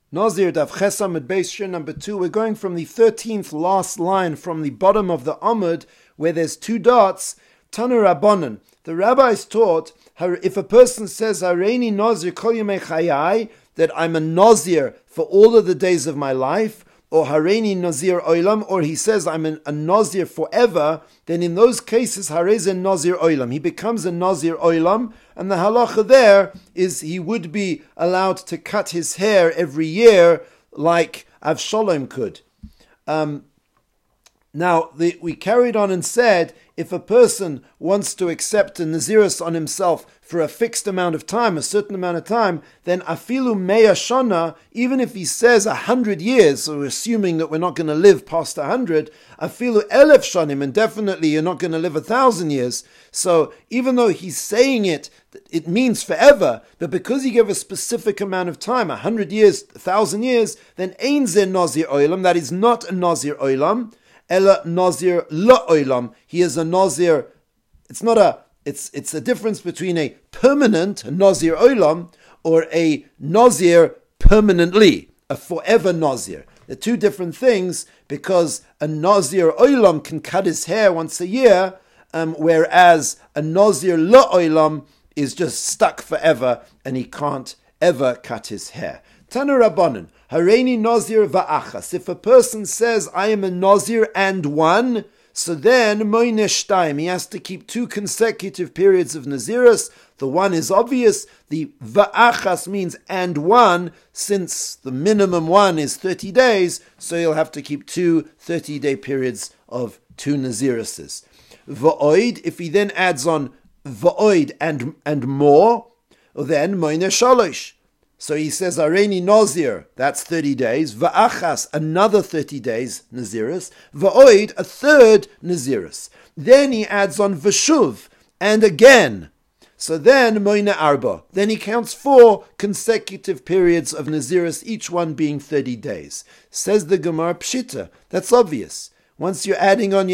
Nazir Daf Chesam at Beis Shir number 2. We're going from the 13th last line from the bottom of the Amud, where there's two dots. Tanu Rabbanan. The rabbis taught, if a person says, Hareini Nazir Kol Yemei Chayai, that I'm a Nazir for all of the days of my life, or Hareini Nazir Oilam, or he says I'm a Nazir forever, then in those cases, Harezen Nazir Oilam. He becomes a Nazir Oilam, and the halacha there is he would be allowed to cut his hair every year like Avshalom could. We carried on and said, if a person wants to accept a Nazirus on himself for a fixed amount of time, a certain amount of time, then afilu meya shana, even if he says 100 years, so we're assuming that we're not going to live past 100, afilu elef shanim, and definitely you're not going to live 1,000 years. So even though he's saying it means forever, but because he gave a specific amount of time, 100 years, 1,000 years, then ein ze nazir oilam, that is not a nazir oilam, ela nazir la oilam. He is a nazir. It's a difference between a permanent nazir oilam or a nazir permanently, a forever nazir. They're two different things, because a nazir oilam can cut his hair once a year, whereas a nazir la oilam is just stuck forever and he can't ever cut his hair. Tanu Rabbanan, Hareini Nazir va'achas. If a person says, I am a Nazir and one, so then moine shtaim, he has to keep 2 consecutive periods of Nazirus. The one is obvious. The va'achas means and one, since the minimum one is 30 days, so he'll have to keep 2 30-day periods of 2 Naziruses. Va'oid, if he then adds on va'oid and more, then moine shalosh. So he says, Hareini Nazir, that's 30 days. Va'achas, another 30 days, Nazirus. Va'oid, a third Nazirus. Then he adds on Vashuv, and again. So then, Moine Arba. Then he counts 4 consecutive periods of Nazirus, each one being 30 days. Says the Gemara Pshita. That's obvious. Once you're adding on,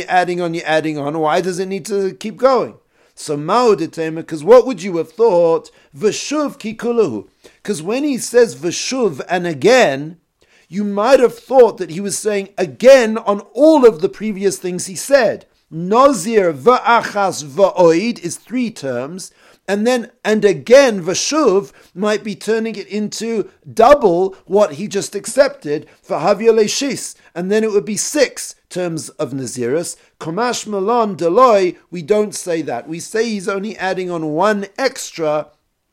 why does it need to keep going? So Ma'odetema, because what would you have thought? Vashuv kikulahu. Because when he says Vashuv and again, you might have thought that he was saying again on all of the previous things he said. Nazir va'achas va'oid is 3 terms, and again Vashuv might be turning it into double what he just accepted for Havya Leishis, and then it would be 6 terms of Nazirus. Komash Malon Deloy, we don't say that. We say he's only adding on 1 extra,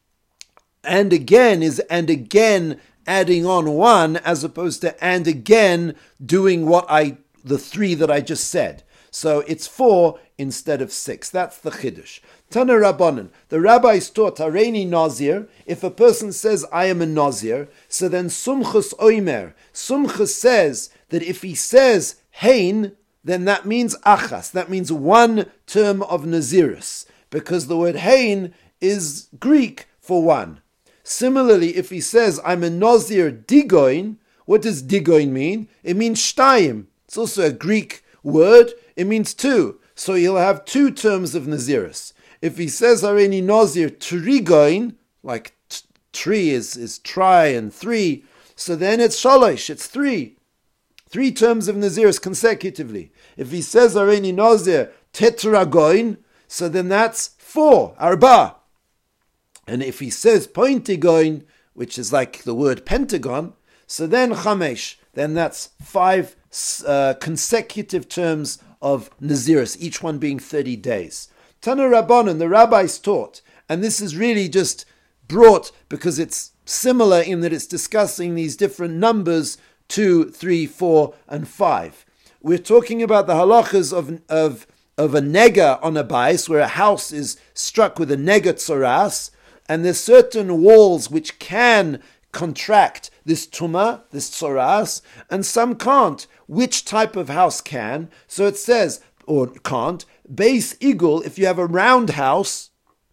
and again adding on 1, as opposed to and again doing the 3 that I just said. So it's 4 instead of 6. That's the Chiddush. Tana Rabbanan. The rabbis taught Hareini Nazir. If a person says, I am a Nazir, so then Sumchus Oimer. Sumchus says that if he says Hein, then that means Achas. That means 1 term of Nazirus, because the word Hein is Greek for 1. Similarly, if he says, I'm a Nazir Digoin, what does Digoin mean? It means Shtayim. It's also a Greek word. It means 2. So he'll have 2 terms of Nazirus. If he says, Hareini Nazir Trigoin, like tree is try and 3, so then it's Shalosh, it's 3. 3 terms of Nazirus consecutively. If he says, Hareini Nazir Tetragoin, so then that's 4, Arba. And if he says Pointigoin, which is like the word pentagon, so then Chamesh, then that's 5 consecutive terms of Nazirus, each one being 30 days. Tana Rabbanan, the rabbis taught, and this is really just brought because it's similar in that it's discussing these different numbers, 2, 3, 4, and 5. We're talking about the halachas of a nega on a bais, where a house is struck with a nega tzoras, and there's certain walls which can contract this tuma, this tzoras, and some can't. Which type of house can? So it says, or can't, base igul, if you have a round house,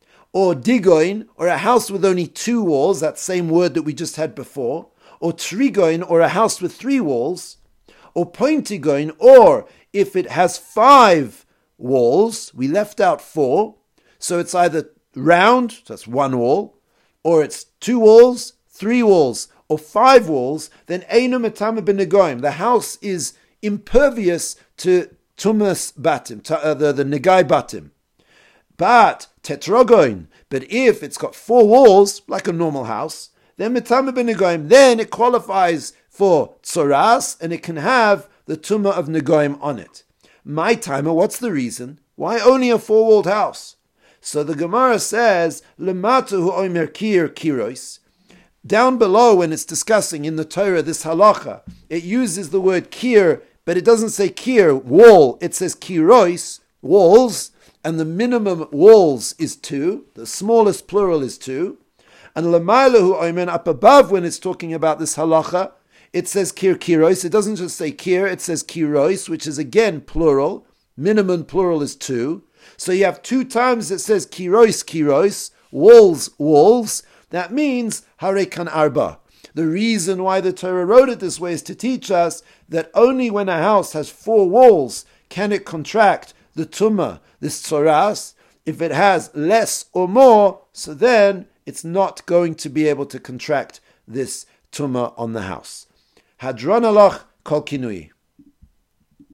or digoin, or a house with only 2 walls, that same word that we just had before, or trigoin, or a house with 3 walls, or pointigoin, or if it has 5 walls, we left out 4, so it's either round, so that's 1 wall, or it's 2 walls, 3 walls, or 5 walls, then einu metame b'negoim. The house is impervious to tumas batim, the negai batim. But tetragoin, but if it's got 4 walls, like a normal house, then metame b'negoim, then it qualifies for tzoras, and it can have the tumah of negoim on it. My timer, what's the reason? Why only a 4-walled house? So the Gemara says, Lematu hu omer kir kiros. Down below, when it's discussing in the Torah this halacha, it uses the word kir, but it doesn't say kir, wall. It says kiros, walls, and the minimum walls is 2. The smallest plural is 2. And Lemaila hu omer, up above, when it's talking about this halacha, it says kir kiros. It doesn't just say kir, it says kiros, which is again plural. Minimum plural is 2. So you have 2 times it says kiros, kiros, walls, walls. That means harekan arba. The reason why the Torah wrote it this way is to teach us that only when a house has 4 walls can it contract the tumah, this tzoras. If it has less or more, so then it's not going to be able to contract this tumah on the house. Hadron alach kol kinui.